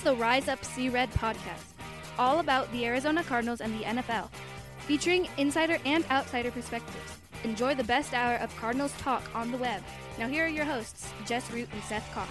the Rise Up See Red podcast, all about the Arizona Cardinals and the NFL, featuring insider and outsider perspectives. Enjoy the best hour of Cardinals talk on the web. Now here are your hosts, Jess Root and Seth Cox.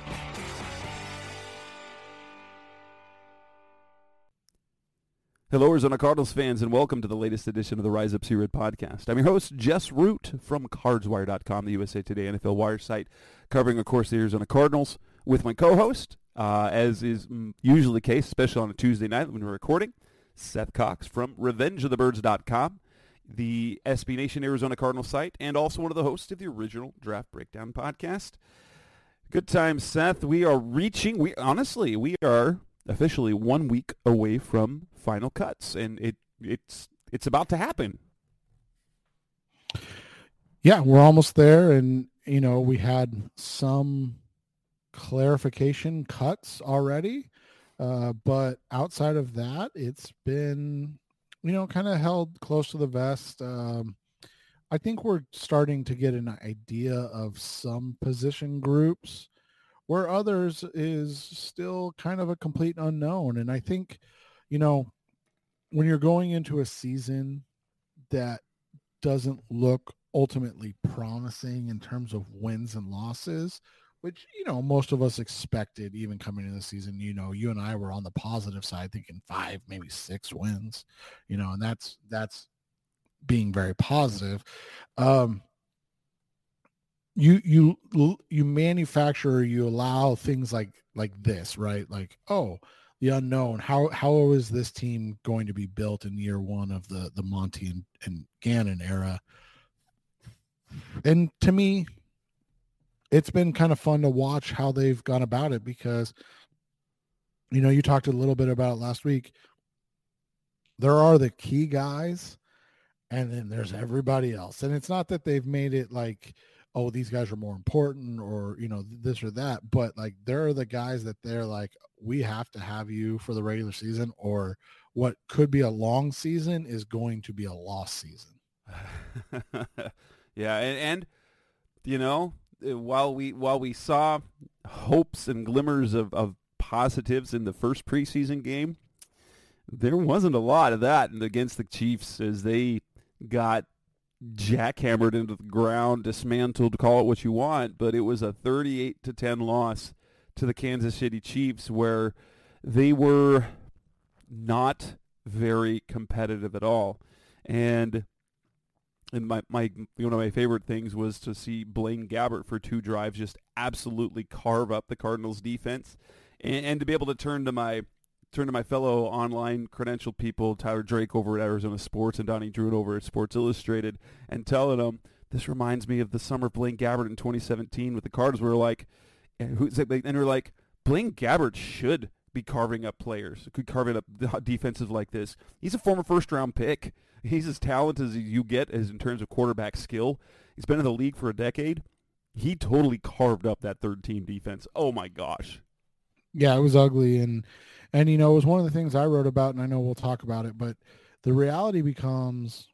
Hello, Arizona Cardinals fans, and welcome to the latest edition of the Rise Up See Red podcast. I'm your host, Jess Root, from CardsWire.com, the USA Today NFL Wire site, covering, of course, the Arizona Cardinals, with my co-host, as is usually the case, especially on a Tuesday night when we're recording, Seth Cox from RevengeOfTheBirds.com, the SB Nation Arizona Cardinals site, and also one of the hosts of the original Draft Breakdown podcast. Good times, Seth. We are officially 1 week away from final cuts, and it's about to happen. Yeah, we're almost there, and we had some clarification cuts already, but outside of that, it's been kind of held close to the vest. I think we're starting to get an idea of some position groups, where others is still kind of a complete unknown. And I think, when you're going into a season that doesn't look ultimately promising in terms of wins and losses, which, most of us expected even coming into the season, you and I were on the positive side thinking 5, maybe 6 wins, and that's being very positive. You manufacture, you allow things like this, right? Like, the unknown. How is this team going to be built in year one of the Monty and Gannon era? And to me, it's been kind of fun to watch how they've gone about it, because, you talked a little bit about it last week. There are the key guys, and then there's everybody else. And it's not that they've made it like, oh, these guys are more important or, this or that. But like, there are the guys that they're like, we have to have you for the regular season, or what could be a long season is going to be a lost season. Yeah. And while we saw hopes and glimmers of positives in the first preseason game, there wasn't a lot of that against the Chiefs, as they got jackhammered into the ground, dismantled, call it what you want, but it was a 38-10 loss to the Kansas City Chiefs, where they were not very competitive at all. And my one of my favorite things was to see Blaine Gabbert for 2 drives just absolutely carve up the Cardinals defense, and to be able to turn to my fellow online credentialed people, Tyler Drake over at Arizona Sports and Donnie Druid over at Sports Illustrated, and telling them, this reminds me of the summer of Blaine Gabbert in 2017 with the Cardinals. We were like, and we're like, Blaine Gabbert should be carving up players, could carving up defenses like this. He's a former first-round pick. He's as talented as you get as in terms of quarterback skill. He's been in the league for a decade. He totally carved up that third-team defense. Oh, my gosh. Yeah, it was ugly. And it was one of the things I wrote about, and I know we'll talk about it, but the reality becomes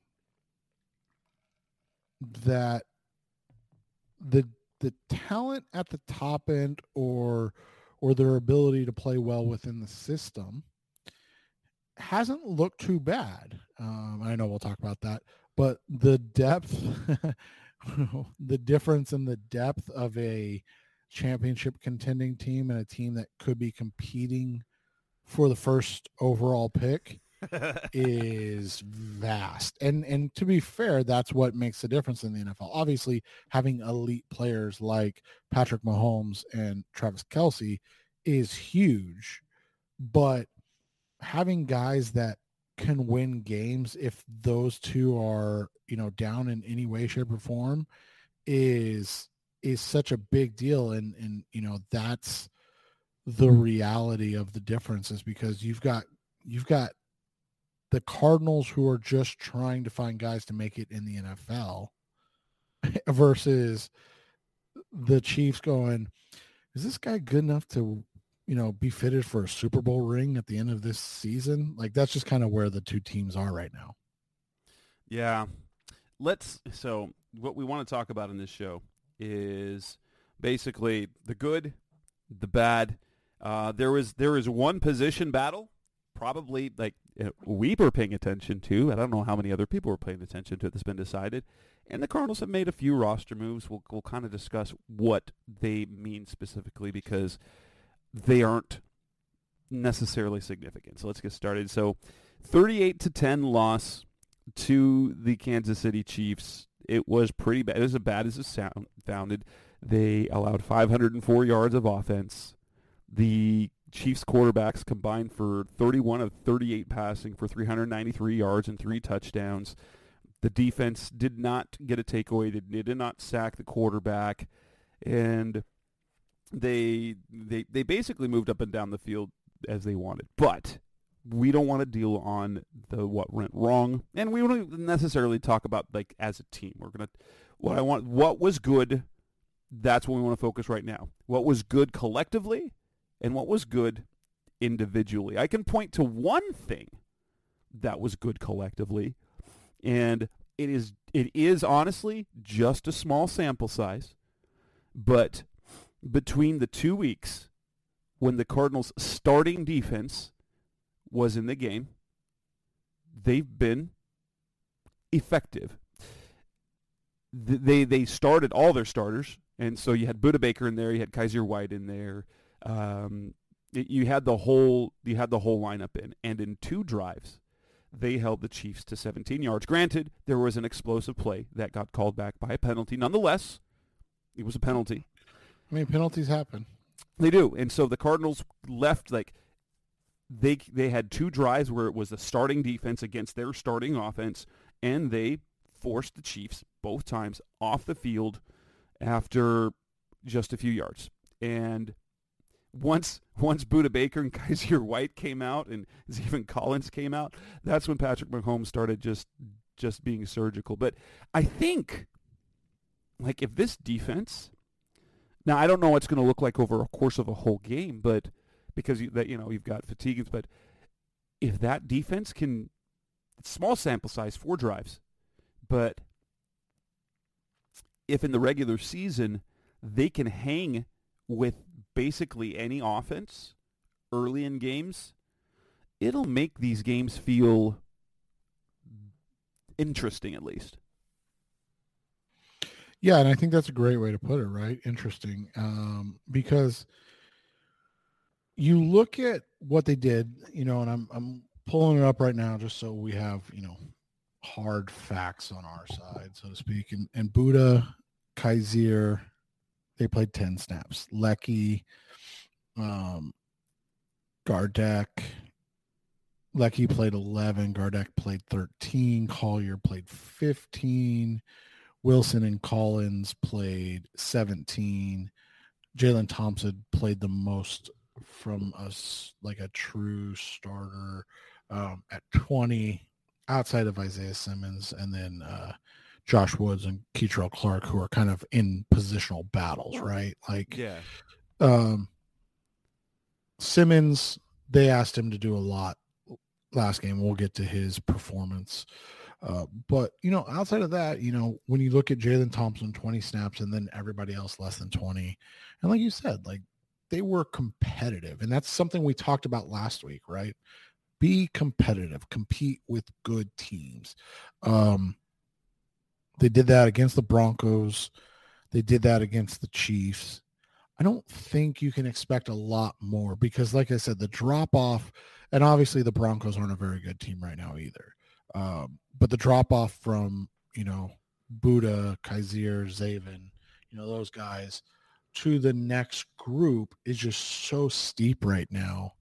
that the talent at the top end or their ability to play well within the system hasn't looked too bad. I know we'll talk about that, but the depth, the difference in the depth of a championship contending team and a team that could be competing for the first overall pick is vast. And to be fair, that's what makes the difference in the NFL. Obviously, having elite players like Patrick Mahomes and Travis Kelce is huge, but having guys that can win games if those two are, down in any way, shape, or form is such a big deal. And that's the reality of the difference, is because you've got the Cardinals who are just trying to find guys to make it in the NFL versus the Chiefs going, is this guy good enough to, be fitted for a Super Bowl ring at the end of this season? Like, that's just kind of where the two teams are right now. Yeah. So what we want to talk about in this show is basically the good, the bad, There was one position battle, probably like we were paying attention to. I don't know how many other people were paying attention to it that's been decided. And the Cardinals have made a few roster moves. We'll kind of discuss what they mean specifically because they aren't necessarily significant. So let's get started. So 38-10 loss to the Kansas City Chiefs. It was pretty bad. It was as bad as it sounded. They allowed 504 yards of offense. The Chiefs quarterbacks combined for 31 of 38 passing for 393 yards and 3 touchdowns. The defense did not get a takeaway. They did not sack the quarterback, and they basically moved up and down the field as they wanted. But we don't want to deal on what went wrong, and we don't necessarily talk about like as a team. What was good. That's what we want to focus right now. What was good collectively, and what was good individually. I can point to one thing that was good collectively. And it is honestly just a small sample size, but between the 2 weeks when the Cardinals' starting defense was in the game, they've been effective. They started all their starters, and so you had Budda Baker in there, you had Kaiser White in there, you had the whole lineup in, and in 2 drives. They held the Chiefs to 17 yards. Granted, there was an explosive play that got called back by a penalty. Nonetheless, it was a penalty. I mean, penalties happen. They do. And so the Cardinals left, like, they had 2 drives where it was the starting defense against their starting offense, and they forced the Chiefs both times off the field after just a few yards. And Once Budda Baker and Kaiser White came out and Zaven Collins came out, that's when Patrick Mahomes started just being surgical. But I think, like, if this defense, now I don't know what it's going to look like over a course of a whole game, but because you've got fatigue, but if that defense can, small sample size, 4 drives, but if in the regular season they can hang with basically any offense early in games, it'll make these games feel interesting at least. Yeah, and I think that's a great way to put it, right? Interesting. Because you look at what they did, and I'm pulling it up right now just so we have, hard facts on our side, so to speak. And Budda, Kaiser, they played 10 snaps. Lecky, Gardeck. Lecky played 11. Gardeck played 13. Collier played 15. Wilson and Collins played 17. Jalen Thompson played the most from us, like a true starter, at 20, outside of Isaiah Simmons, and then Josh Woods and Keitrell Clark, who are kind of in positional battles, right? Like, yeah. Simmons, they asked him to do a lot last game. We'll get to his performance. But, outside of that, when you look at Jalen Thompson, 20 snaps, and then everybody else less than 20. And like you said, like, they were competitive. And that's something we talked about last week, right? Be competitive, compete with good teams. They did that against the Broncos. They did that against the Chiefs. I don't think you can expect a lot more because, like I said, the drop-off, and obviously the Broncos aren't a very good team right now either. But the drop-off from, Budda, Kaiser, Zaven, those guys to the next group is just so steep right now,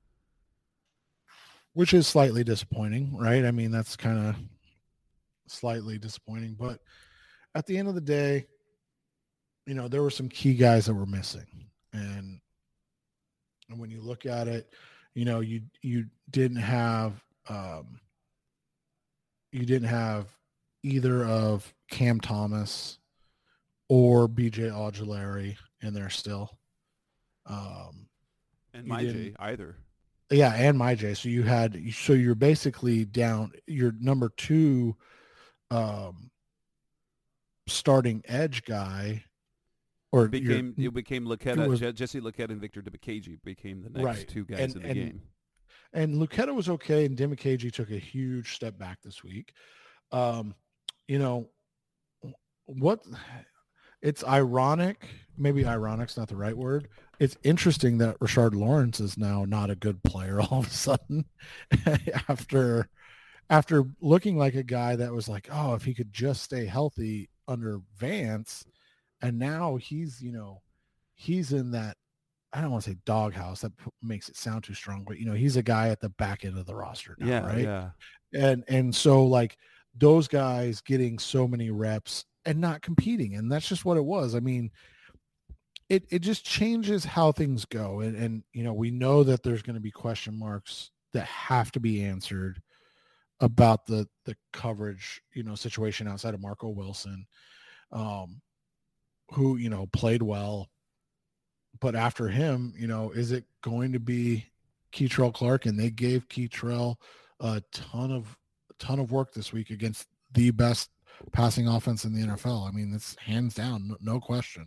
which is slightly disappointing, right? I mean, that's kind of slightly disappointing, but at the end of the day, there were some key guys that were missing, and when you look at it, you didn't have either of Cam Thomas or BJ Ojulari in there still, and MyJ either. Yeah, and MyJ. So you're basically down your number 2 starting edge guy Or it became Luketa, Jesse Luketa and Victor Dimukeje became the next right. two guys in the game. And Luketa was okay, and Dimukeje took a huge step back this week. It's ironic, maybe ironic's not the right word. It's interesting that Rashard Lawrence is now not a good player all of a sudden after looking like a guy that was like, oh, if he could just stay healthy under Vance, and now he's in that, I don't want to say doghouse, that makes it sound too strong, but he's a guy at the back end of the roster now, right? Yeah. And so like those guys getting so many reps and not competing, and that's just what it was. I mean, it just changes how things go, and we know that there's going to be question marks that have to be answered about the coverage situation outside of Marco Wilson, who played well, but after him, is it going to be Kei'Trel Clark? And they gave Kei'Trel a ton of work this week against the best passing offense in the NFL. I mean, it's hands down, no question.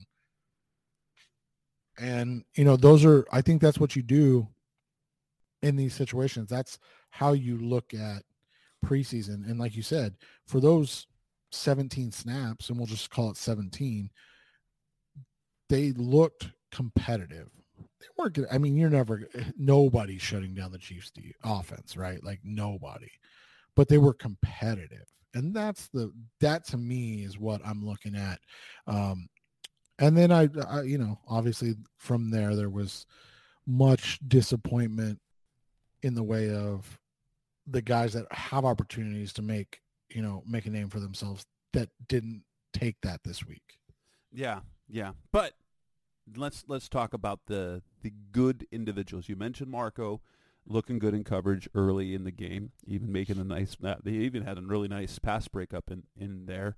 And, I think that's what you do in these situations. That's how you look at preseason. And like you said, for those 17 snaps, and we'll just call it 17, they looked competitive. They weren't good. I mean, nobody's shutting down the Chiefs' offense, right? Like nobody, but they were competitive. And that to me is what I'm looking at. And then I obviously from there was much disappointment in the way of the guys that have opportunities to make a name for themselves that didn't take that this week. Yeah. But let's talk about the good individuals. You mentioned Marco looking good in coverage early in the game, even making they even had a really nice pass breakup in there.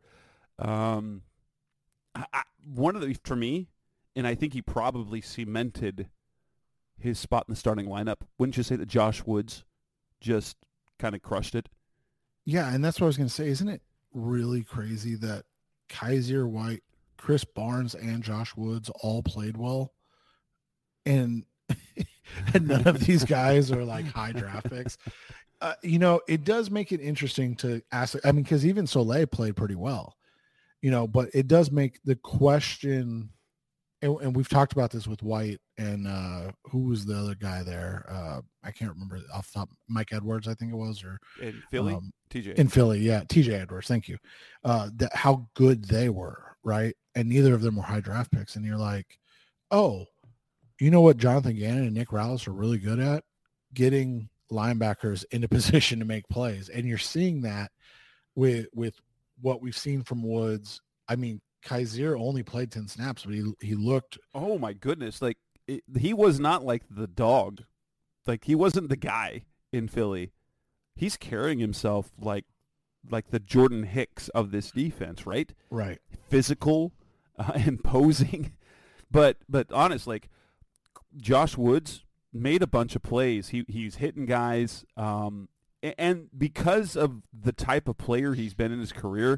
For me, and I think he probably cemented his spot in the starting lineup. Wouldn't you say that Josh Woods just kind of crushed it? Yeah, and that's what I was going to say. Isn't it really crazy that Kyzir White, Chris Barnes, and Josh Woods all played well, and none of these guys are like high draft picks? It does make it interesting to ask. I mean, because even Soleil played pretty well, but it does make the question, and we've talked about this with White and who was the other guy there? I can't remember off the top. Mike Edwards, I think it was, or in Philly, TJ. In Philly, yeah, TJ Edwards. Thank you. How good they were, right? And neither of them were high draft picks. And you're like, oh, you know what Jonathan Gannon and Nick Rallis are really good at? Getting linebackers into position to make plays. And you're seeing that with what we've seen from Woods. I mean, Kyzir only played 10 snaps, but he looked. Oh my goodness! Like he was not like the dog, like he wasn't the guy in Philly. He's carrying himself like the Jordan Hicks of this defense, right? Right. Physical, imposing, but honest. Like Josh Woods made a bunch of plays. He's hitting guys, and because of the type of player he's been in his career.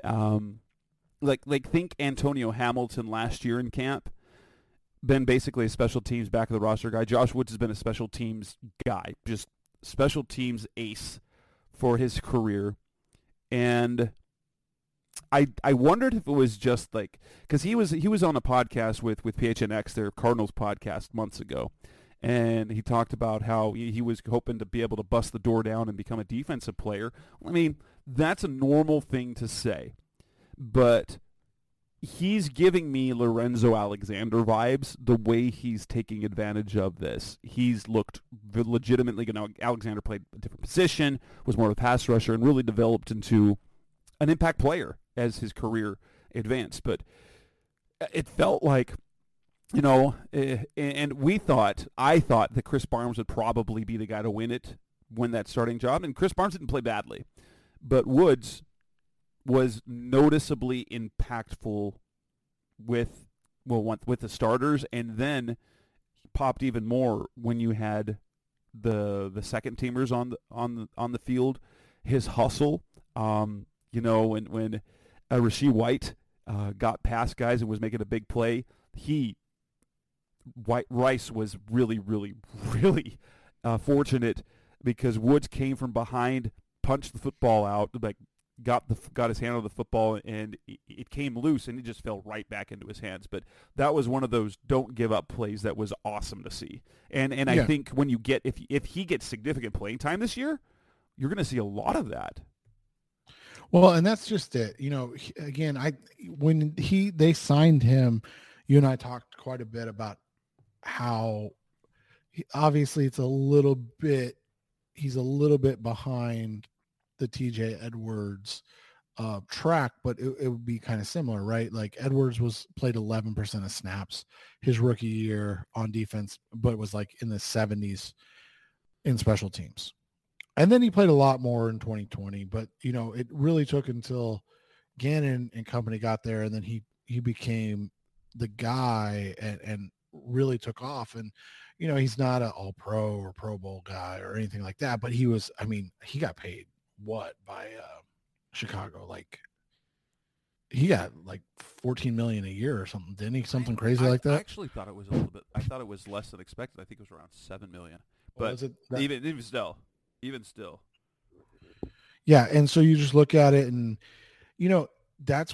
Like think Antonio Hamilton last year in camp, been basically a special teams back of the roster guy. Josh Woods has been a special teams guy, just special teams ace for his career. And I wondered if it was just like, because he was on a podcast with PHNX, their Cardinals podcast, months ago, and he talked about how he was hoping to be able to bust the door down and become a defensive player. I mean, that's a normal thing to say. But he's giving me Lorenzo Alexander vibes, the way he's taking advantage of this. He's looked legitimately good. Alexander played a different position, was more of a pass rusher, and really developed into an impact player as his career advanced. But it felt like, and I thought that Chris Barnes would probably be the guy to win that starting job. And Chris Barnes didn't play badly. But Woods was noticeably impactful with the starters, and then he popped even more when you had the second teamers on the field. His hustle, when Rasheed White got past guys and was making a big play. Rice was really, really, really fortunate because Woods came from behind, punched the football out, like got his hand on the football, and it came loose, and it just fell right back into his hands. But that was one of those don't give up plays that was awesome to see. And yeah. I think when you get if he gets significant playing time this year, you're going to see a lot of that. Well, and that's just it. You know, again, when they signed him, you and I talked quite a bit about how obviously he's a little bit behind the TJ Edwards track, but it would be kind of similar, right? Like Edwards played 11% of snaps his rookie year on defense, but was like in the 70s in special teams. And then he played a lot more in 2020, but you know, it really took until Gannon and company got there, and then he became the guy and really took off. And you know, he's not an all-pro or Pro Bowl guy or anything like that, but he got paid by Chicago? Like he got like $14 million a year or something, didn't he? Something crazy like that. I actually thought it was a little bit. I thought it was less than expected. I think it was around $7 million. But even still. Yeah, and so you just look at it, and you know that's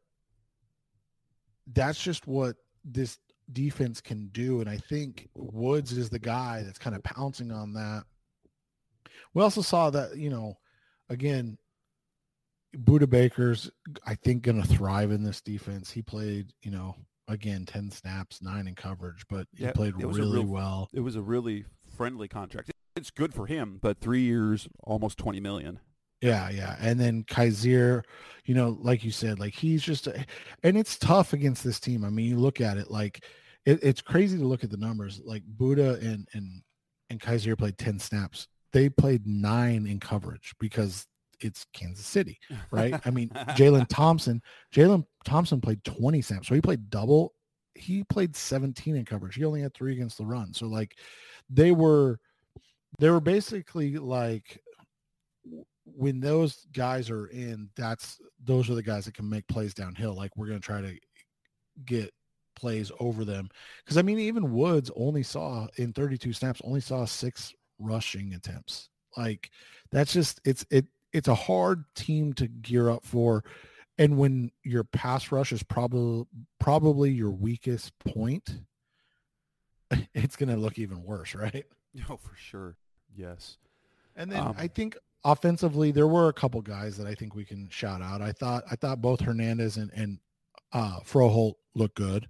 just what this defense can do. And I think Woods is the guy that's kind of pouncing on that. We also saw that, you know, again, Budda Baker's, I think, going to thrive in this defense. He played, you know, again, 10 snaps, 9 in coverage, but he played really well. It was a really friendly contract. It's good for him, but 3 years, almost $20 million. Yeah. And then Kaiser, you know, like you said, like he's just, and it's tough against this team. I mean, you look at it, like it's crazy to look at the numbers. Like Budda and Kaiser played 10 snaps. They played 9 in coverage because it's Kansas City, right? I mean, Jalen Thompson played 20 snaps. So he played double. He played 17 in coverage. He only had 3 against the run. So like they were basically like, when those guys are in, those are the guys that can make plays downhill. Like we're going to try to get plays over them. Because I mean, even Woods only saw in 32 snaps, only saw 6 rushing attempts. Like that's just, it's a hard team to gear up for. And when your pass rush is probably your weakest point, it's going to look even worse, right? Oh, for sure. Yes. And then I think offensively, there were a couple guys that I think we can shout out. I thought both Hernandez and Froholt looked good.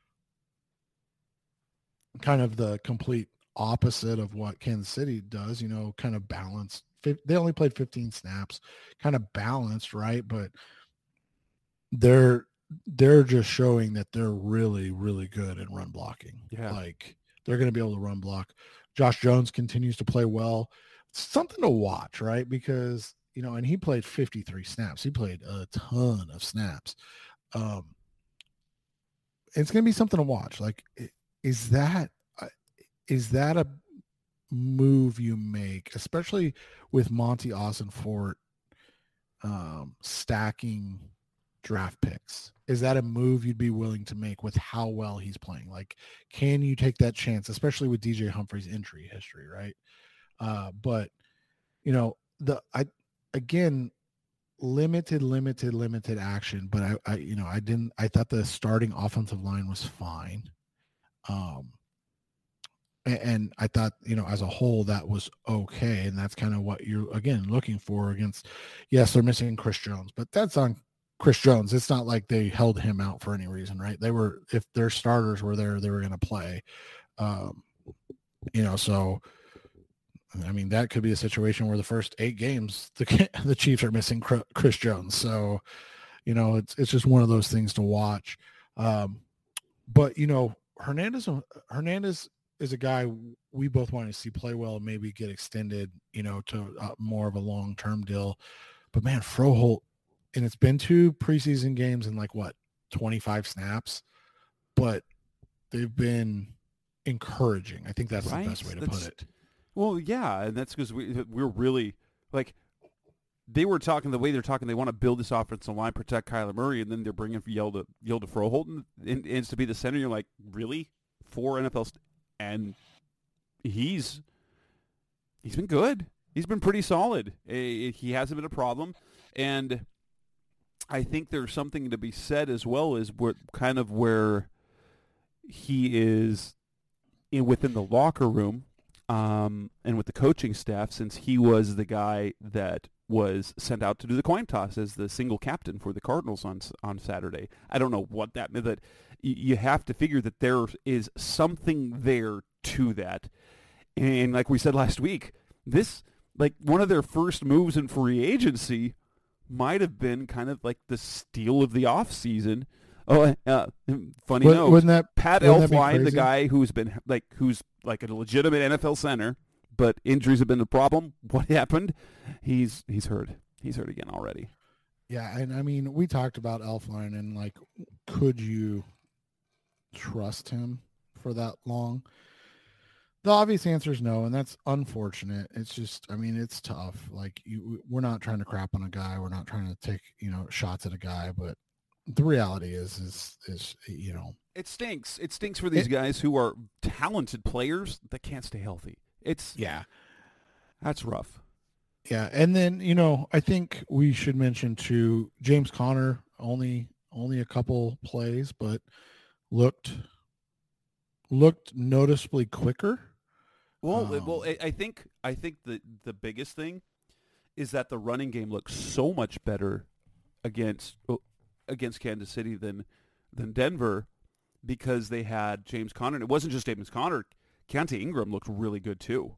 Kind of the complete opposite of what Kansas City does, you know, kind of balanced. They only played 15 snaps, kind of balanced, right? But they're just showing that they're really, really good in run blocking. Yeah. Like they're going to be able to run block. Josh Jones continues to play well. Something to watch, right? Because, you know, and he played 53 snaps. He played a ton of snaps. It's going to be something to watch. Like, is that a move you make, especially with Monty Ossenfort stacking draft picks? Is that a move you'd be willing to make with how well he's playing? Like, can you take that chance, especially with DJ Humphrey's injury history, right? But you know, again, limited action, but I thought the starting offensive line was fine. And I thought, you know, as a whole, that was okay. And that's kind of what you're, again, looking for against, yes, they're missing Chris Jones, but that's on Chris Jones. It's not like they held him out for any reason, right? If their starters were there, they were going to play, you know, so, I mean, that could be a situation where the first 8 games, the Chiefs are missing Chris Jones. So, you know, it's just one of those things to watch. But, you know, Hernandez is a guy we both want to see play well and maybe get extended, you know, to more of a long-term deal. But, man, Froholt, and it's been 2 preseason games and 25 snaps, but they've been encouraging. I think that's the best way to put it. Well, yeah, and that's because we're really, like, they were talking the way they're talking. They want to build this offensive line, protect Kyler Murray, and then they're bringing Yilda Froholdt in to be the center. You're like, really? 4 NFL and he's been good. He's been pretty solid. He hasn't been a problem, and I think there's something to be said as well as where he is within the locker room and with the coaching staff, since he was the guy that was sent out to do the coin toss as the single captain for the Cardinals on Saturday. I don't know what that meant. That you have to figure that there is something there to that. And like we said last week, this, like, one of their first moves in free agency might have been kind of like the steal of the offseason. Oh, funny note. Pat Elflein, the guy who's like a legitimate NFL center, but injuries have been the problem. What happened? He's hurt. He's hurt again already. Yeah, and I mean, we talked about Elflein and, like, could you trust him for that long? The obvious answer is no, and that's unfortunate. It's just, I mean, it's tough. Like, we're not trying to crap on a guy. We're not trying to take, shots at a guy, but the reality is it stinks. It stinks for these guys who are talented players that can't stay healthy. That's rough. Yeah, and then I think we should mention too, James Conner only a couple plays, but looked noticeably quicker. Well, I think the biggest thing is that the running game looks so much better against Kansas City than Denver, because they had James Conner. And it wasn't just James Conner. Keontae Ingram looked really good too.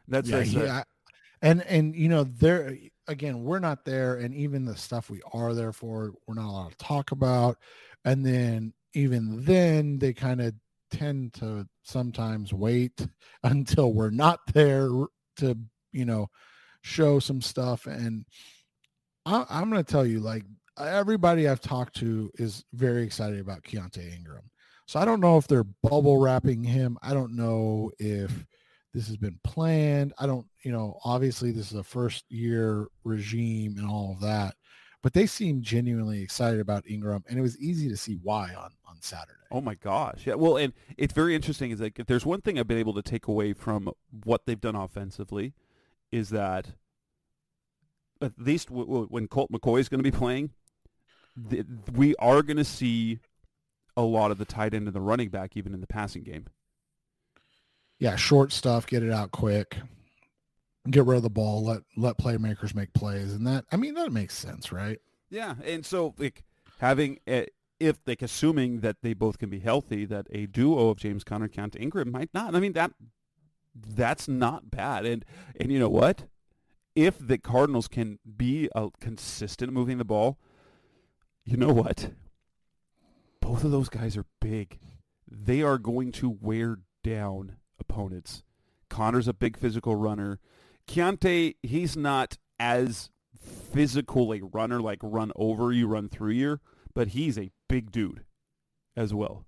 And there again, we're not there, and even the stuff we are there for, we're not allowed to talk about. And then even then, they kind of tend to sometimes wait until we're not there to show some stuff. And I'm going to tell you, like, everybody I've talked to is very excited about Keontae Ingram. So I don't know if they're bubble wrapping him. I don't know if this has been planned. I don't, obviously this is a first year regime and all of that, but they seem genuinely excited about Ingram, and it was easy to see why on Saturday. Oh my gosh. Yeah. Well, and it's very interesting is, like, if there's one thing I've been able to take away from what they've done offensively, is that at least when Colt McCoy is going to be playing, we are going to see a lot of the tight end and the running back, even in the passing game. Yeah, short stuff, get it out quick, get rid of the ball, let playmakers make plays, and that makes sense, right? Yeah, and so, like, assuming that they both can be healthy, that a duo of James Conner, Keontae Ingram might not. I mean, that's not bad, and you know what? If the Cardinals can be consistent moving the ball, you know what? Both of those guys are big. They are going to wear down opponents. Connor's a big physical runner. Keontae, he's not as physical a runner, like run over you, run through you, but he's a big dude as well.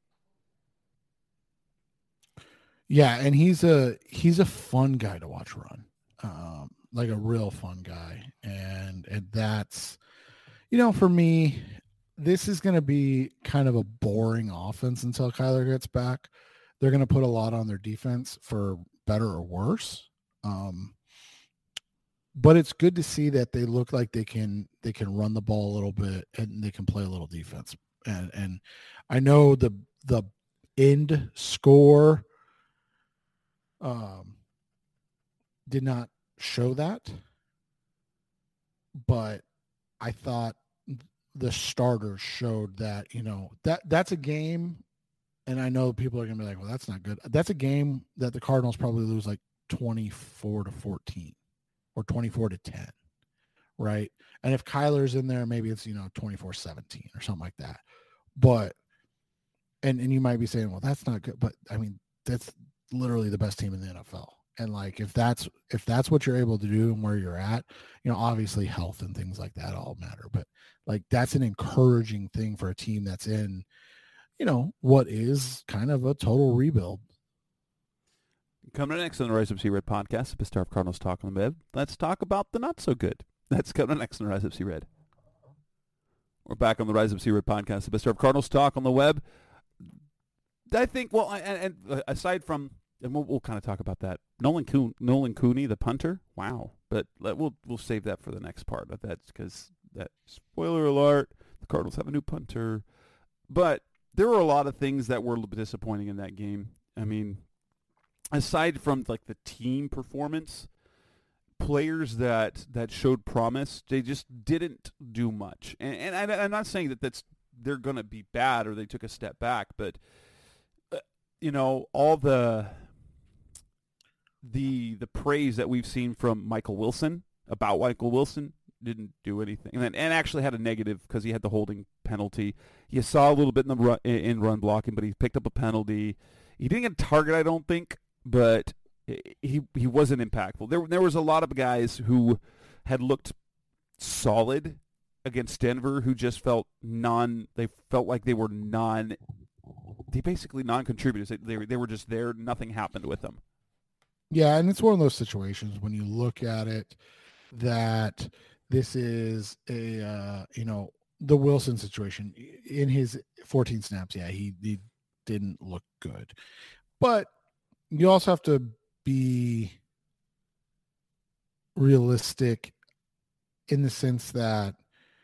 Yeah, and he's a fun guy to watch run, like a real fun guy, and that's, for me, this is going to be kind of a boring offense until Kyler gets back. They're going to put a lot on their defense, for better or worse. But it's good to see that they look like they can run the ball a little bit, and they can play a little defense. And I know the end score did not show that, but I thought the starters showed that, that's a game. And I know people are going to be like, well, that's not good. That's a game that the Cardinals probably lose like 24-14 or 24-10, right? And if Kyler's in there, maybe it's, 24-17 or something like that. But, and you might be saying, well, that's not good. But, I mean, that's literally the best team in the NFL. And, like, if that's what you're able to do and where you're at, obviously health and things like that all matter. But, like, that's an encouraging thing for a team that's in, what is kind of a total rebuild. Coming next on the Rise Up Sea Red podcast, the Star of Cardinals Talk on the Web. Let's talk about the not so good. That's coming next on the Rise Up Sea Red. We're back on the Rise Up Sea Red podcast, the best of Cardinals talk on the web. I think, well, and aside from, and we'll kind of talk about that, Nolan Cooney, the punter, wow. But we'll save that for the next part. That's because that, spoiler alert, the Cardinals have a new punter. But there were a lot of things that were a little bit disappointing in that game. I mean, aside from like the team performance, players that showed promise, they just didn't do much. And I'm not saying that they're going to be bad or they took a step back, but all the praise that we've seen from Michael Wilson didn't do anything, and actually had a negative because he had the holding penalty. You saw a little bit in run blocking, but he picked up a penalty. He didn't get a target, I don't think, but he wasn't impactful. There was a lot of guys who had looked solid against Denver who just felt like they were basically non-contributors. They were just there. Nothing happened with them. Yeah, and it's one of those situations when you look at it that this is a the Wilson situation. In his 14 snaps, yeah, he didn't look good, but you also have to be realistic in the sense that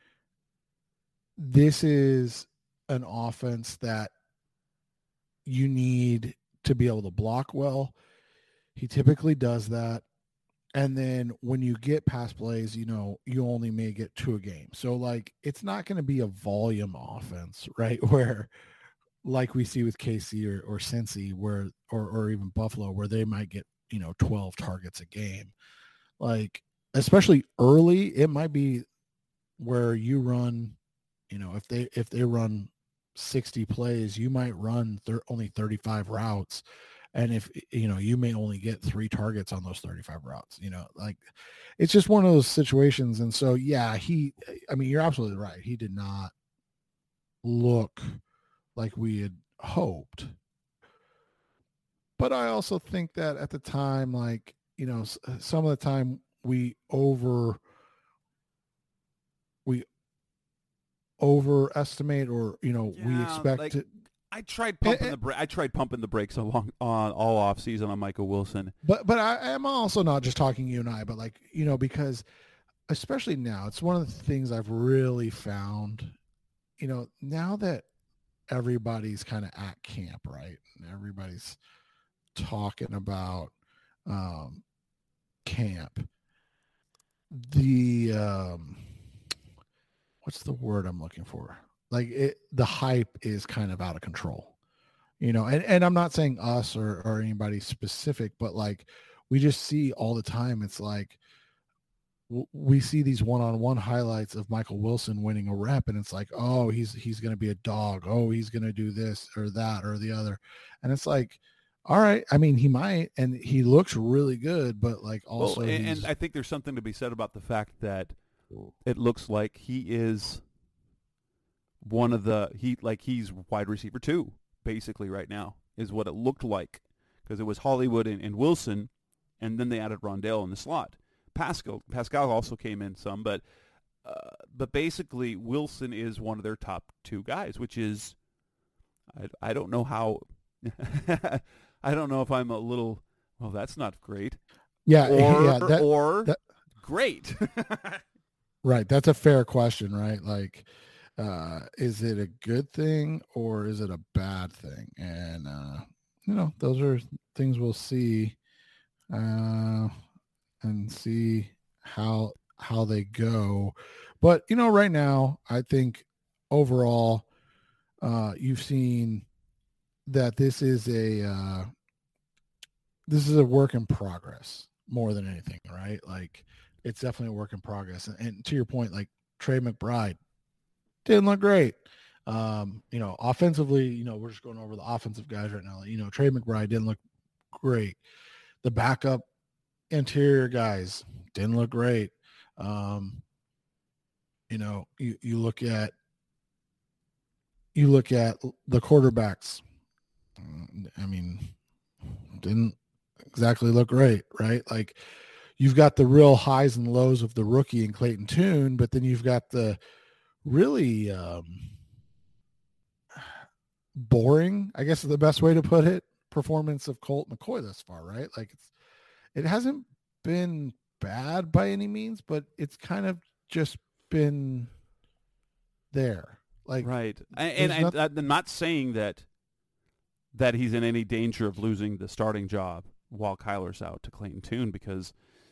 this is an offense that you need to be able to block well. He typically does that. And then when you get pass plays, you only may get 2 a game. So like, it's not going to be a volume offense, right? Where like we see with KC or Cincy or even Buffalo, where they might get, 12 targets a game. Like, especially early, it might be where you run, if they run 60 plays, you might run only 35 routes. And if, you may only get 3 targets on those 35 routes, like it's just one of those situations. And so, yeah, you're absolutely right. He did not look like we had hoped. But I also think that at the time, like, some of the time we overestimate or, we expect to. I tried pumping the brakes on all off season on Michael Wilson. But I am also not just talking you and I, but like, because especially now, it's one of the things I've really found, now that everybody's kind of at camp, right? And everybody's talking about camp. The what's the word I'm looking for? Like the hype is kind of out of control, and I'm not saying us or anybody specific, but like we just see all the time. It's like we see these one-on-one highlights of Michael Wilson winning a rep, and it's like, oh, he's going to be a dog. Oh, he's going to do this or that or the other. And it's like, all right. I mean, he might, and he looks really good, but like also, and I think there's something to be said about the fact that it looks like he is he's wide receiver 2 basically right now is what it looked like, because it was Hollywood and Wilson, and then they added Rondale in the slot. Pascal also came in some, but basically Wilson is one of their top 2 guys, which is I don't know how I don't know if I'm a little, well, that's not great. Yeah, great. Right, that's a fair question, right? Like, is it a good thing or is it a bad thing? And those are things we'll see and see how they go. But right now, I think overall, you've seen that this is a work in progress more than anything, right? Like, it's definitely a work in progress. And to your point, like Trey McBride didn't look great. Offensively, we're just going over the offensive guys right now. Trey McBride didn't look great. The backup interior guys didn't look great. You look at the quarterbacks. I mean, didn't exactly look great, right? Like, you've got the real highs and lows of the rookie in Clayton Tune, but then you've got the really boring, I guess is the best way to put it, performance of Colt McCoy thus far, right? Like it hasn't been bad by any means, but it's kind of just been there. Like, right. And I'm not saying that he's in any danger of losing the starting job while Kyler's out to Clayton Tune, because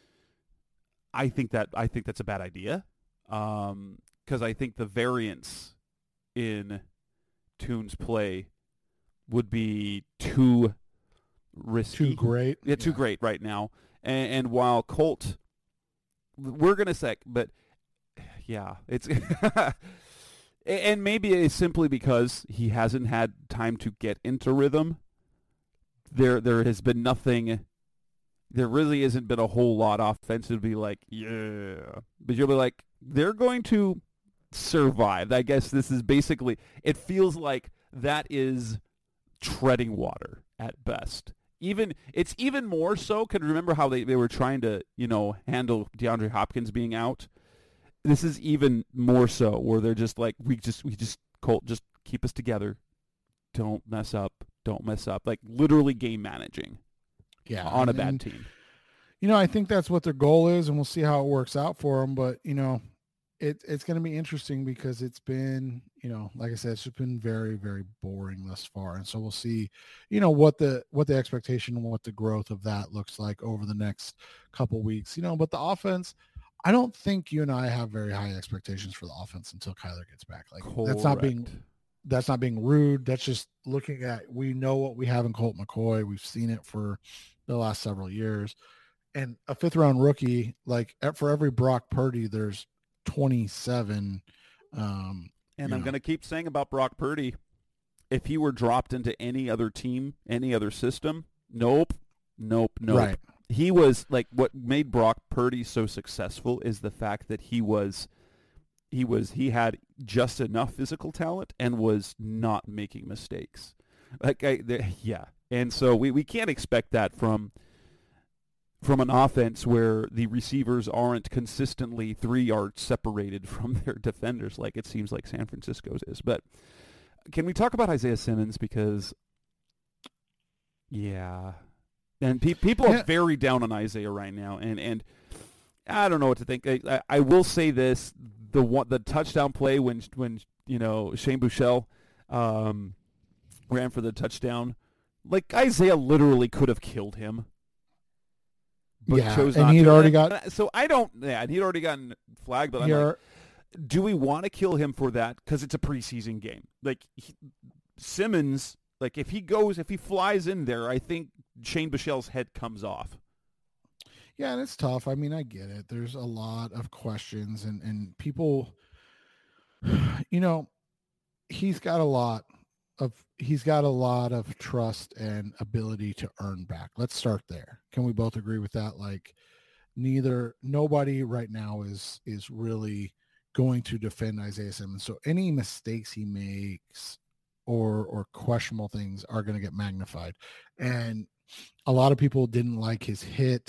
I think that's a bad idea. Because I think the variance in Tune's play would be too risky. Too great. Yeah, too great right now. And while Colt, we're going to say, but yeah, it's and maybe it's simply because he hasn't had time to get into rhythm. There has been nothing. There really hasn't been a whole lot offensively like, yeah. But you'll be like, they're going to survive. I guess this is basically, it feels like that is treading water at best. It's even more so, because remember how they were trying to, handle DeAndre Hopkins being out? This is even more so, where they're just like, we just Colt, just keep us together. Don't mess up. Like literally game managing. Yeah, on a bad team. I think that's what their goal is, and we'll see how it works out for them. But, it's going to be interesting because it's been, like I said, it's just been very, very boring thus far. And so we'll see, what the expectation and what the growth of that looks like over the next couple weeks, but the offense, I don't think you and I have very high expectations for the offense until Kyler gets back. Like that's not being rude. That's just looking at, we know what we have in Colt McCoy. We've seen it for the last several years, and a 5th round rookie, like for every Brock Purdy, there's 27. And I'm going to keep saying about Brock Purdy, if he were dropped into any other team, any other system, nope. Right. He was like, what made Brock Purdy so successful is the fact that he had just enough physical talent and was not making mistakes. And so we can't expect that from an offense where the receivers aren't consistently 3 yards separated from their defenders like it seems like San Francisco's is. But can we talk about Isaiah Simmons? Because, yeah. And people are very down on Isaiah right now, and I don't know what to think. I will say this: the touchdown play when Shane Buechele ran for the touchdown, like Isaiah literally could have killed him, but chose not to. And he'd already got. So I don't. Yeah, and he'd already gotten flagged. But I'm like, do we want to kill him for that? Because it's a preseason game. Like Simmons. Like if he flies in there, I think Shane Buechele's head comes off. Yeah, and it's tough. I mean, I get it. There's a lot of questions and people, he's got a lot of trust and ability to earn back. Let's start there. Can we both agree with that? Like nobody right now is really going to defend Isaiah Simmons. So any mistakes he makes or questionable things are going to get magnified. And a lot of people didn't like his hit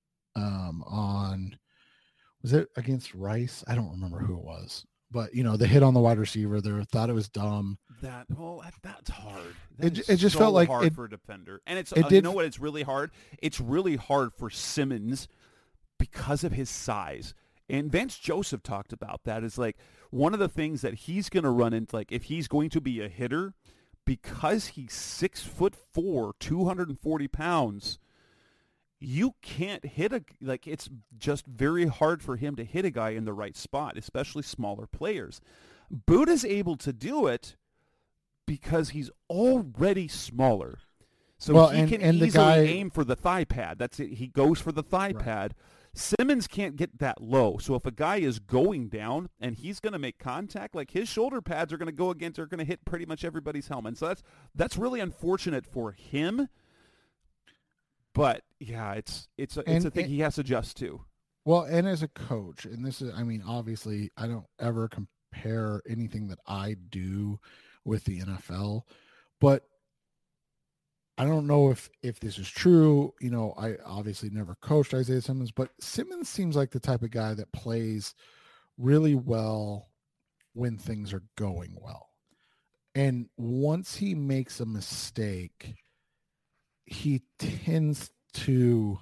was it against Rice? I don't remember who it was, but the hit on the wide receiver, they thought it was dumb. That's hard. It just felt like hard for a defender. And it's really hard? It's really hard for Simmons because of his size. And Vance Joseph talked about that. Is like one of the things that he's going to run into, like if he's going to be a hitter, because he's 6'4", 240 pounds, you can't hit it's just very hard for him to hit a guy in the right spot, especially smaller players. Buda's able to do it because he's already smaller. So he can easily aim for the thigh pad. That's it. He goes for the thigh pad. Simmons can't get that low. So if a guy is going down and he's going to make contact, like his shoulder pads are going to hit pretty much everybody's helmet. So that's really unfortunate for him. But yeah, it's a thing he has to adjust to. Well, and as a coach, and this is, I mean, obviously I don't ever compare anything that I do with the NFL, but I don't know if this is true. You know, I obviously never coached Isaiah Simmons, but Simmons seems like the type of guy that plays really well when things are going well. And once he makes a mistake, he tends to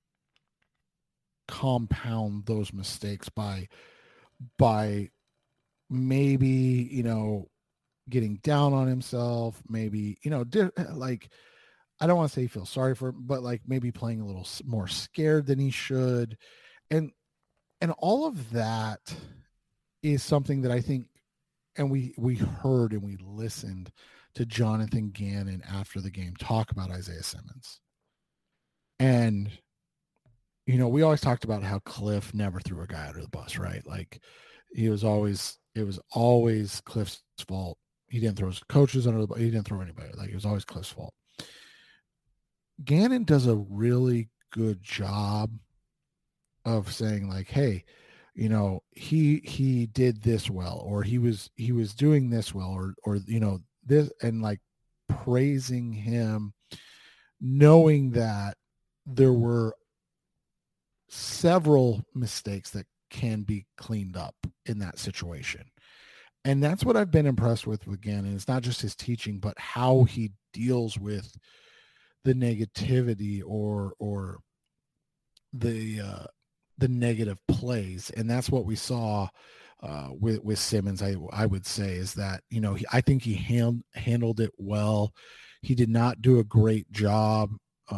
compound those mistakes by maybe, you know, getting down on himself, maybe, you know, like, I don't want to say he feels sorry for him, but like maybe playing a little more scared than he should. And all of that is something that I think, and we heard and we listened to Jonathan Gannon after the game talk about Isaiah Simmons. And, you know, we always talked about how Cliff never threw a guy under the bus, right? Like it was always Cliff's fault. He didn't throw his coaches under the bus. He didn't throw anybody. Like it was always Cliff's fault. Gannon does a really good job of saying like, hey, you know, he did this well, or he was doing this well, or, you know, this, and like praising him, knowing that there were several mistakes that can be cleaned up in that situation. And that's what I've been impressed with Gannon. It's not just his teaching, but how he deals with the negativity or the negative plays. And that's what we saw with Simmons. I would say is that, you know, I think he handled it well. He did not do a great job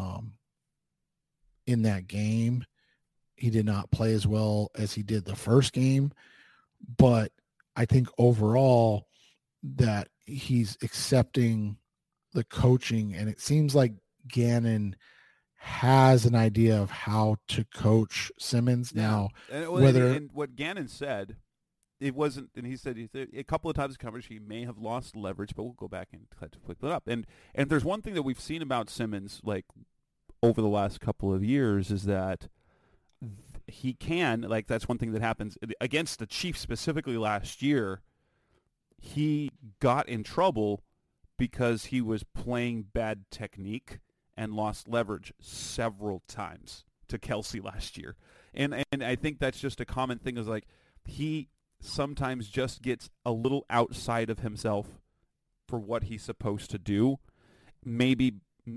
in that game. He did not play as well as he did the first game, but I think overall that he's accepting the coaching, and it seems like Gannon has an idea of how to coach Simmons now. And what Gannon said, it wasn't, and he said a couple of times in coverage he may have lost leverage, but we'll go back and try to flip it up. And there's one thing that we've seen about Simmons, like over the last couple of years, is that he can, like, that's one thing that happens against the Chiefs specifically last year. He got in trouble because he was playing bad technique and lost leverage several times to Kelsey last year. And I think that's just a common thing, is like he sometimes just gets a little outside of himself for what he's supposed to do. Maybe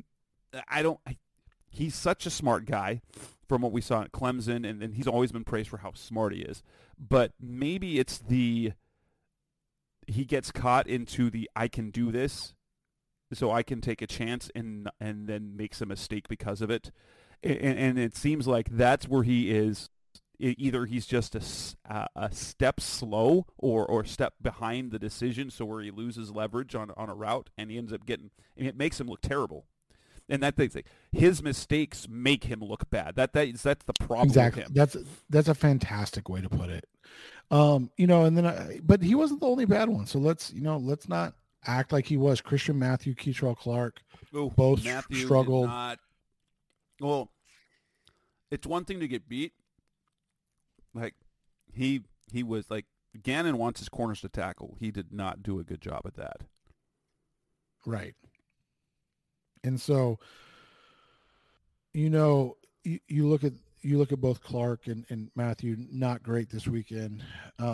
he's such a smart guy from what we saw at Clemson, and he's always been praised for how smart he is. But maybe it's he gets caught into the I can do this, so I can take a chance and then makes a mistake because of it. And it seems like that's where he is. Either he's just a step slow or step behind the decision, so where he loses leverage on a route, and he ends up and it makes him look terrible. And that thing, his mistakes make him look bad. That's the problem. Exactly. With him. That's a fantastic way to put it. You know, and then but he wasn't the only bad one. So let's not act like he was. Christian Matthew, Keitrell Clark, both Matthew struggled. Well, it's one thing to get beat. Like he was like, Gannon wants his corners to tackle. He did not do a good job at that. Right. And so, you know, you look at both Clark and Matthew, not great this weekend.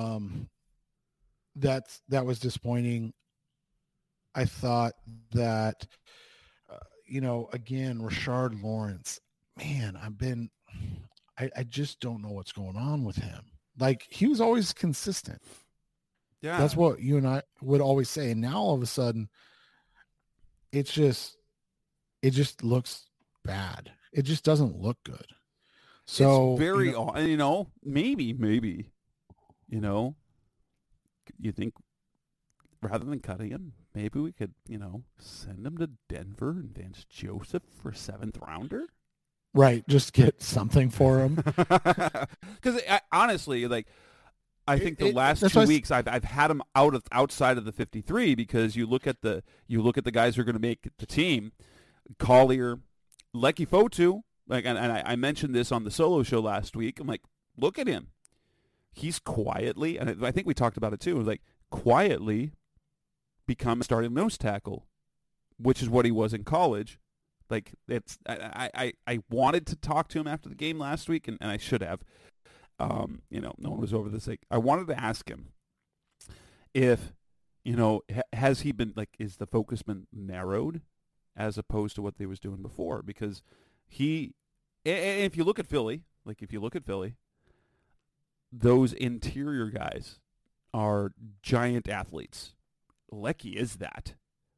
That was disappointing. I thought that, you know, again, Rashard Lawrence, man, I just don't know what's going on with him. Like, he was always consistent. Yeah. That's what you and I would always say. And now all of a sudden it just looks bad. It just doesn't look good. So it's very, you know, maybe, you know, you think rather than cutting him, maybe we could, you know, send him to Denver and Vance Joseph for a 7th rounder. Right. Just get something for him. Because honestly, like, I think the last 2 weeks I've had him outside of the 53, because you look at the guys who are going to make the team. Collier, Leki Fotu, like, and I mentioned this on the solo show last week. I'm like, look at him. He's quietly, and I think we talked about it too, like quietly become a starting nose tackle, which is what he was in college. Like, I wanted to talk to him after the game last week, and I should have. No one was over this. Like, I wanted to ask him if, has he been, like, is the focus been narrowed as opposed to what they was doing before? Because if you look at Philly, those interior guys are giant athletes. Leckie is that.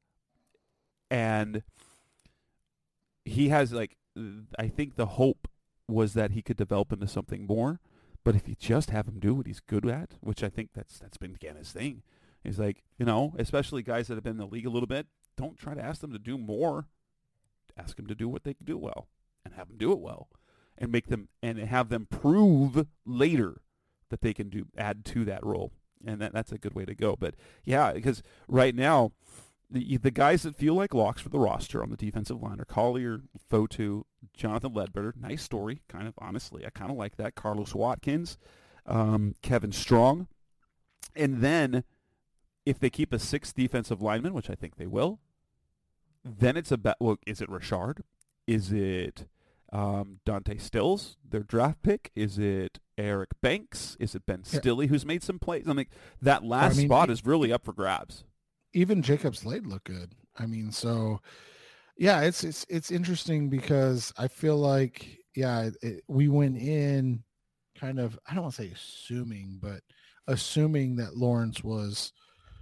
And he has, like, I think the hope was that he could develop into something more. But if you just have him do what he's good at, which I think that's been, again, his thing, he's like, especially guys that have been in the league a little bit, don't try to ask them to do more. Ask them to do what they can do well and have them do it well and make them and have them prove later that they can add to that role. And that's a good way to go. But, yeah, because right now, the guys that feel like locks for the roster on the defensive line are Collier, Fotu, Jonathan Ledbetter. Nice story, kind of, honestly. I kind of like that. Carlos Watkins, Kevin Strong. And then if they keep a sixth defensive lineman, which I think they will, then it's about, is it Richard? Is it Dante Stills, their draft pick? Is it Eric Banks? Is it Ben Stille, who's made some plays? I mean, that last spot is really up for grabs. Even Jacob Slade looked good. I mean, so yeah, it's interesting because I feel like, we went in kind of, I don't want to say assuming that Lawrence was,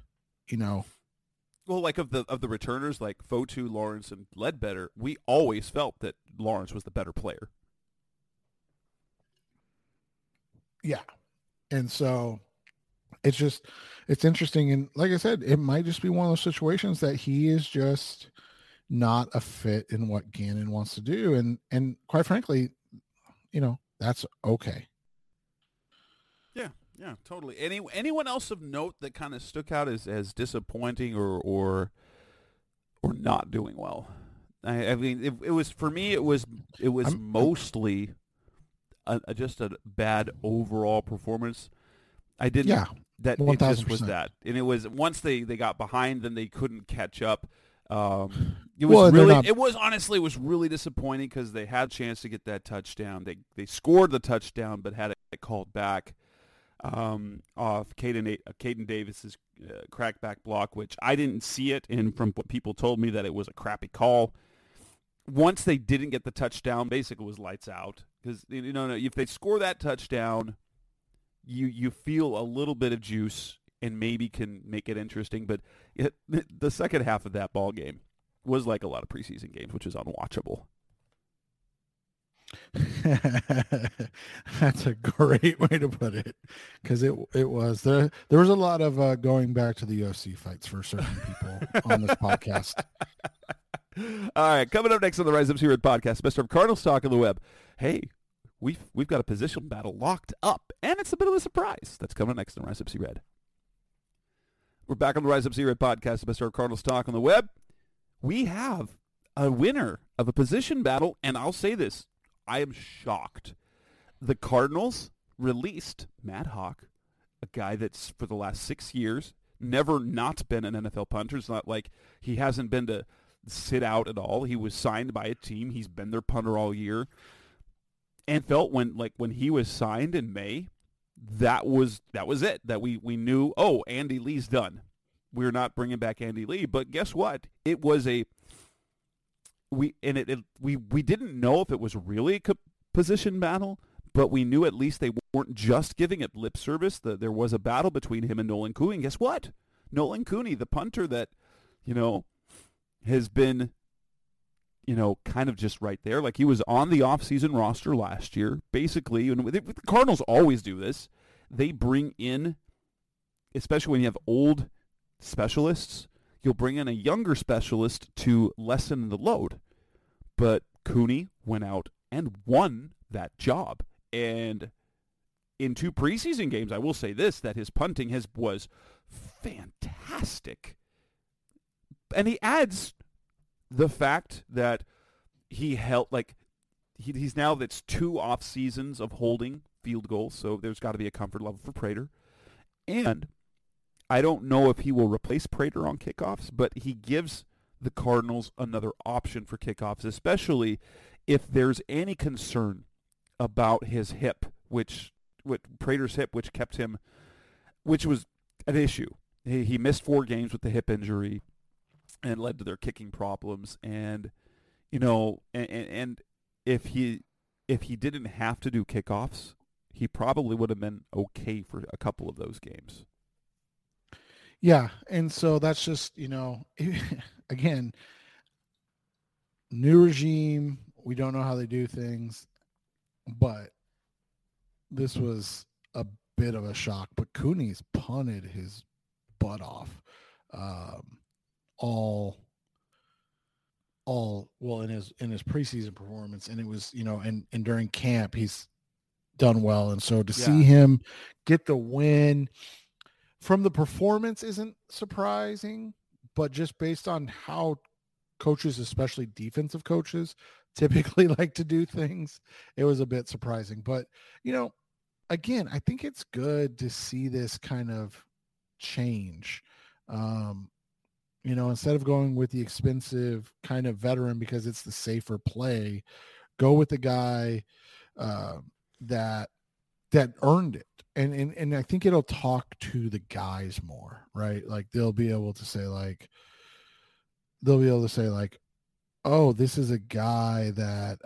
well, like of the returners, like Fotu, Lawrence, and Ledbetter, we always felt that Lawrence was the better player. Yeah. And so it's interesting. And like I said, it might just be one of those situations that he is just not a fit in what Gannon wants to do. And quite frankly, that's okay. Yeah, totally. Anyone else of note that kind of stuck out as disappointing or not doing well? I mean, it was, for me, it was mostly just a bad overall performance. I didn't. Yeah. That 1000%. it just was that, and it was once they got behind, then they couldn't catch up. It was honestly really disappointing because they had a chance to get that touchdown. They scored the touchdown, but had it called back off Caden Davis's crackback block, which I didn't see it, and from what people told me that it was a crappy call. Once they didn't get the touchdown, basically it was lights out because if they score that touchdown, you feel a little bit of juice and maybe can make it interesting. But the second half of that ball game was like a lot of preseason games, which is unwatchable. That's a great way to put it, because it was there was a lot of going back to the UFC fights for certain people on this podcast. All right, coming up next on the Rise Up Red podcast, best of Cardinals talk on the web. Hey, we've got a position battle locked up, and it's a bit of a surprise. That's coming next on Rise Up Red. We're back on the Rise Up Red podcast, the best of Cardinals talk on the web. We have a winner of a position battle, and I'll say this. I am shocked. The Cardinals released Matt Haack, a guy that's for the last 6 years never not been an NFL punter. It's not like he hasn't been to sit out at all. He was signed by a team. He's been their punter all year. And felt when he was signed in May, that was it. That we knew, Andy Lee's done. We're not bringing back Andy Lee. But guess what? It was we didn't know if it was really a position battle, but we knew at least they weren't just giving it lip service. There was a battle between him and Nolan Cooney. And guess what? Nolan Cooney, the punter that, has been, kind of just right there. Like, he was on the offseason roster last year, basically. And the Cardinals always do this. They bring in, especially when you have old specialists, you'll bring in a younger specialist to lessen the load. But Cooney went out and won that job. And in 2 preseason games, I will say this, that his punting was fantastic. And he adds the fact that he held, he's now, that's 2 off seasons of holding field goals, so there's got to be a comfort level for Prater. And I don't know if he will replace Prater on kickoffs, but he gives the Cardinals another option for kickoffs, especially if there's any concern about his hip, Prater's hip, which was an issue. He missed 4 games with the hip injury and led to their kicking problems. And, and if he didn't have to do kickoffs, he probably would have been okay for a couple of those games. Yeah, and so that's just, again, new regime. We don't know how they do things, but this was a bit of a shock. But Cooney's punted his butt off, all in his preseason performance, and it was, and during camp he's done well, and so to see him get the win from the performance isn't surprising, but just based on how coaches, especially defensive coaches, typically like to do things, it was a bit surprising. But, again, I think it's good to see this kind of change. Instead of going with the expensive kind of veteran because it's the safer play, go with the guy that earned it. And I think it'll talk to the guys more, right? Like they'll be able to say like, oh, this is a guy that,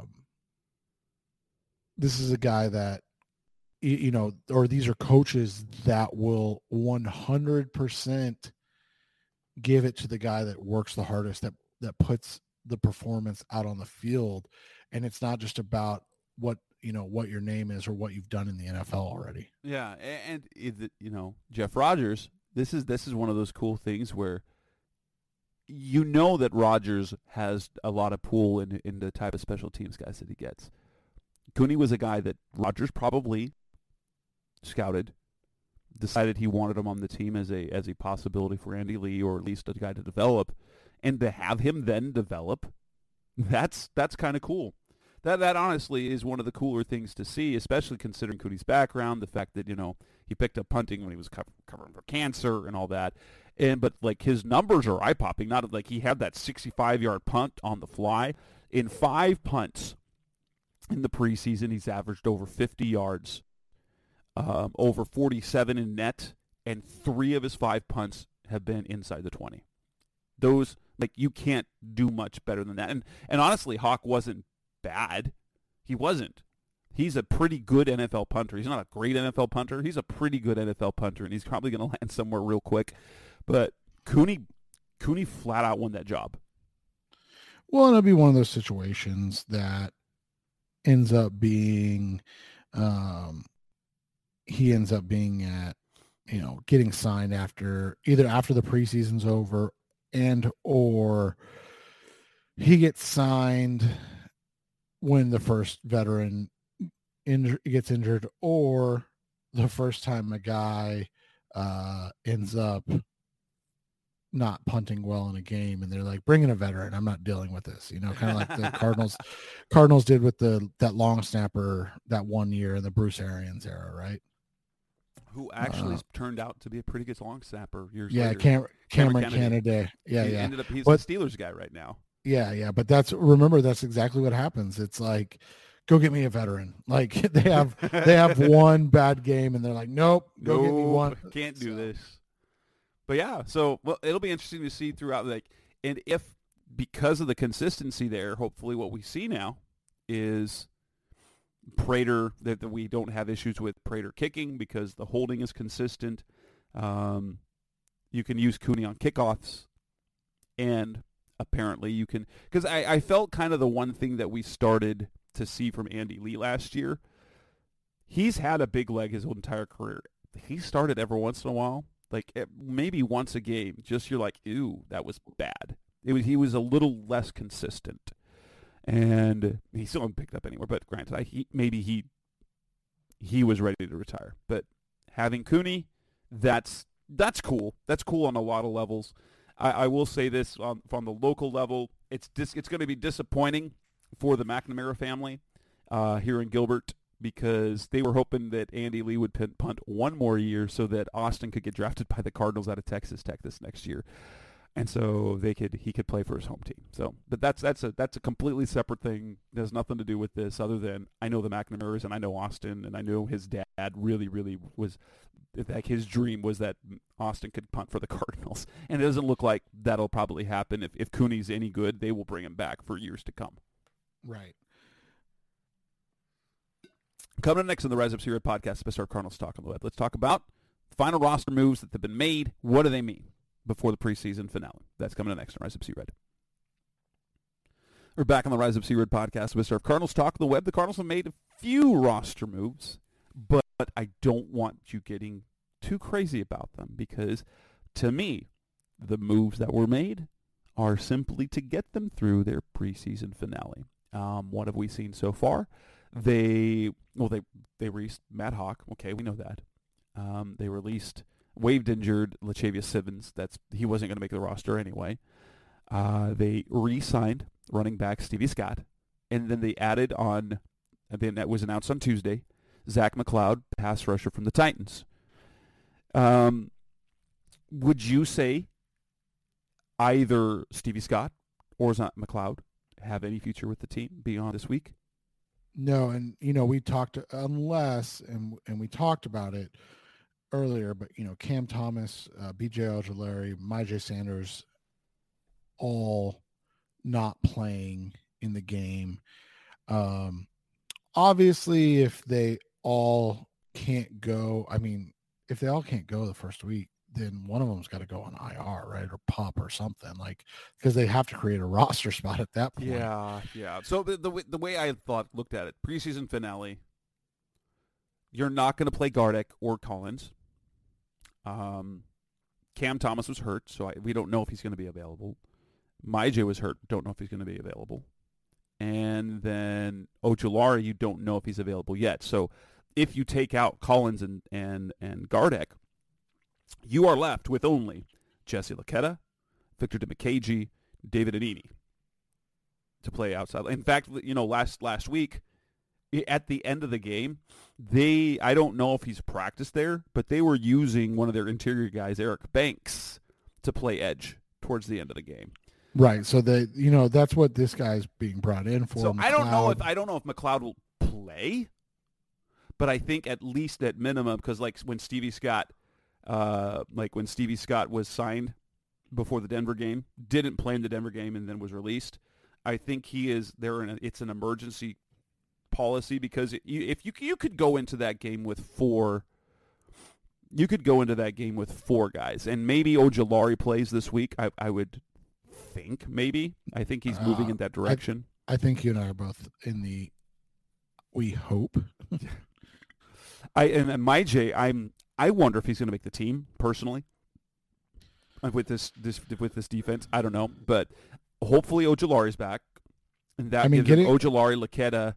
or these are coaches that will 100% give it to the guy that works the hardest, that puts the performance out on the field. And it's not just about what your name is or what you've done in the NFL already. Yeah. And Jeff Rodgers, this is one of those cool things where that Rodgers has a lot of pull in the type of special teams guys that he gets. Cooney was a guy that Rodgers probably scouted, decided he wanted him on the team as a possibility for Andy Lee, or at least a guy to develop, and to have him then develop, that's kind of cool. That honestly is one of the cooler things to see, especially considering Cooney's background, the fact that, he picked up punting when he was covering for cancer and all that. But like his numbers are eye-popping. Not like he had that 65-yard punt on the fly. In 5 punts in the preseason, he's averaged over 50 yards, over 47 in net, and 3 of his 5 punts have been inside the 20. Those, like, you can't do much better than that. And honestly, Hawk wasn't bad. He wasn't. He's a pretty good NFL punter. He's not a great NFL punter. He's a pretty good NFL punter, and he's probably going to land somewhere real quick. But Cooney flat out won that job. Well, it'll be one of those situations that ends up being, he ends up being at, getting signed after the preseason's over, or he gets signed when the first veteran gets injured, or the first time a guy ends up not punting well in a game and they're like, bring in a veteran, I'm not dealing with this, kind of like the Cardinals did with that long snapper that one year in the Bruce Arians era, right? Who actually turned out to be a pretty good long snapper years later. Cameron Kennedy. Yeah. He's the Steelers guy right now. Yeah. But that's exactly what happens. It's like, go get me a veteran. Like they have one bad game and they're like, nope, go get me one. Can't do this. But yeah, so it'll be interesting to see throughout, and if because of the consistency there, hopefully what we see now is Prater, that we don't have issues with Prater kicking because the holding is consistent. You can use Cooney on kickoffs, and apparently you can, because I felt kind of the one thing that we started to see from Andy Lee last year. He's had a big leg his whole entire career. He started every once in a while, like maybe once a game. Just you're like, ew, that was bad. He was a little less consistent, and he still hasn't picked up anywhere. But granted, he was ready to retire. But having Cooney, that's cool. That's cool on a lot of levels. I will say this from the local level, it's going to be disappointing for the McNamara family here in Gilbert, because they were hoping that Andy Lee would punt one more year so that Austin could get drafted by the Cardinals out of Texas Tech this next year. And so he could play for his home team. So, but that's a completely separate thing. It has nothing to do with this, other than I know the McNamara's and I know Austin, and I know his dad really was, like, his dream was that Austin could punt for the Cardinals, and it doesn't look like that'll probably happen. If Cooney's any good, they will bring him back for years to come. Right. Coming up next on the Rise Up Series podcast, Mr. Cardinals Talk on the Web. Let's talk about final roster moves that have been made. What do they mean before the preseason finale? That's coming up next on Rise Up Red. We're back on the Rise Up Red podcast, Mr. Cardinals Talk on the Web. The Cardinals have made a few roster moves, but I don't want you getting too crazy about them, because to me, the moves that were made are simply to get them through their preseason finale. What have we seen so far? They released Matt Hawk. Okay, we know that. They released waived injured Lachavious Simmons. He wasn't going to make the roster anyway. They re-signed running back Stevie Scott, and then they added on, and then that was announced on Tuesday, Zach McLeod, pass rusher from the Titans. Would you say either Stevie Scott or Zach McLeod have any future with the team beyond this week? No, and we talked we talked about it earlier, but Cam Thomas, B.J. Ojulari, Myjai Sanders, all not playing in the game. Obviously, if they all can't go, if they all can't go the first week, then one of them's got to go on IR, right, or PUP or something, because they have to create a roster spot at that point. Yeah. So the way I looked at it, preseason finale, you're not going to play Gardeck or Collins. Cam Thomas was hurt, so we don't know if he's going to be available. Myjai was hurt, don't know if he's going to be available. And then Ojulari, you don't know if he's available yet. So if you take out Collins and Gardeck, you are left with only Jesse Luketa, Victor Dimukeje, David Anini to play outside. In fact, last week, at the end of the game, I don't know if he's practiced there, but they were using one of their interior guys, Eric Banks, to play edge towards the end of the game. Right. So that's what this guy's being brought in for. So I don't know if McLeod will play, but I think at least at minimum, because when Stevie Scott was signed before the Denver game, didn't play in the Denver game and then was released, I think he is there. It's an emergency policy, because if you could go into that game with four. You could go into that game with four guys, and maybe Ojulari plays this week. I would think maybe. I think he's moving in that direction. I think you and I are both in the we hope. And Myjai, I wonder if he's going to make the team personally. With this defense, I don't know, but hopefully Ojulari's back, and that gives Ojulari, Luketa,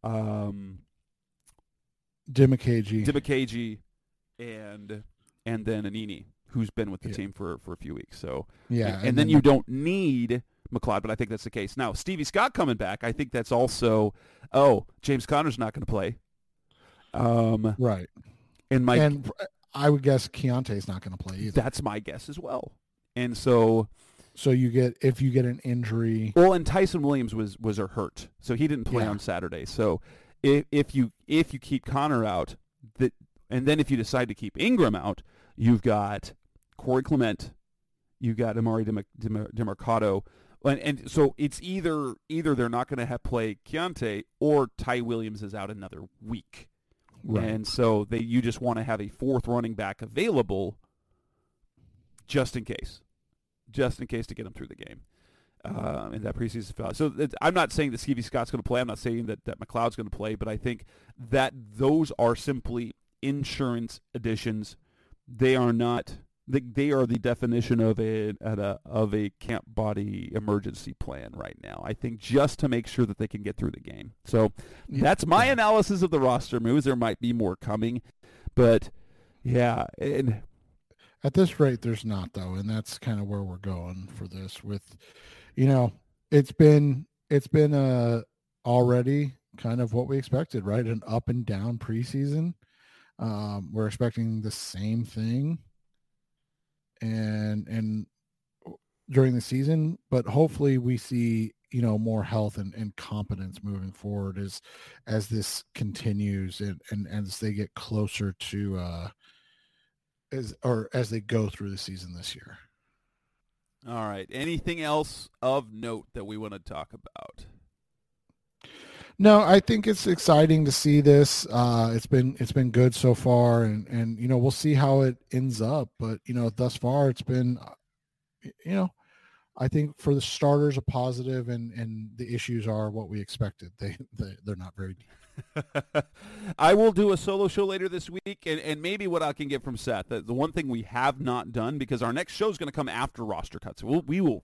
Dimukeje, and then Anini, who's been with the team for a few weeks. So and then you don't need McLeod, but I think that's the case. Now, Stevie Scott coming back, I think that's also, James Conner's not going to play. Right. And I would guess Keontae's not going to play either. That's my guess as well. And so if you get an injury. Well, and Tyson Williams was hurt, so he didn't play on Saturday. So if you keep Conner out, and then if you decide to keep Ingram out, you've got Corey Clement, you've got Amari DeMarcado, and so it's either they're not going to play Keontae, or Ty Williams is out another week. Right. And so you just want to have a fourth running back available just in case to get him through the game in that preseason finale. So I'm not saying that Stevie Scott's going to play. I'm not saying that McLeod's going to play, but I think that those are simply insurance additions. They are not. They are the definition of a camp body emergency plan right now. I think just to make sure that they can get through the game. So that's my analysis of the roster moves. There might be more coming, but yeah. And at this rate, there's not, though, and that's kind of where we're going for this. With, it's been already kind of what we expected, right? An up and down preseason. We're expecting the same thing. And during the season, but hopefully we see, more health and competence moving forward as this continues and as they get closer to as they go through the season this year. All right. Anything else of note that we want to talk about? No, I think it's exciting to see this. It's been good so far, and we'll see how it ends up. But thus far it's been, I think for the starters a positive, and the issues are what we expected. They're not very deep. I will do a solo show later this week, and maybe what I can get from Seth. The one thing we have not done, because our next show is going to come after roster cuts. We'll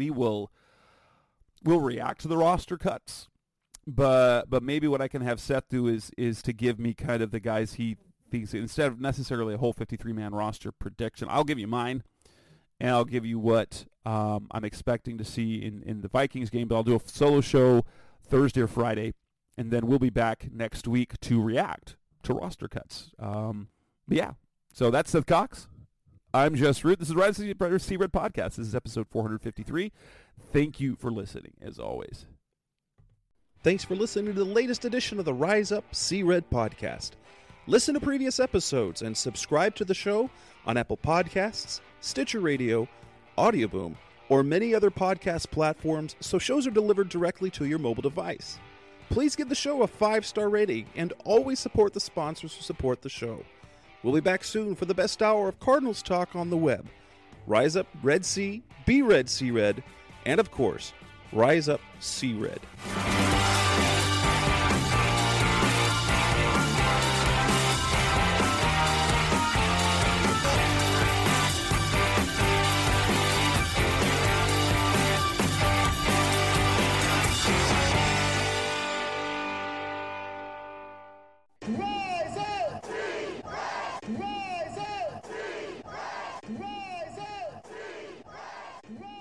react to the roster cuts, but maybe what I can have Seth do is to give me kind of the guys he thinks, instead of necessarily a whole 53-man roster prediction. I'll give you mine, and I'll give you what I'm expecting to see in the Vikings game. But I'll do a solo show Thursday or Friday. And then we'll be back next week to react to roster cuts. Yeah. So that's Seth Cox. I'm Jess Root. This is Rise of the Sea Red Podcast. This is episode 453. Thank you for listening, as always. Thanks for listening to the latest edition of the Rise Up Sea Red Podcast. Listen to previous episodes and subscribe to the show on Apple Podcasts, Stitcher Radio, Audioboom, or many other podcast platforms so shows are delivered directly to your mobile device. Please give the show a 5-star rating and always support the sponsors who support the show. We'll be back soon for the best hour of Cardinals talk on the web. Rise up, Red Sea, be Red Sea Red, and of course, Rise up, Sea Red. Rise!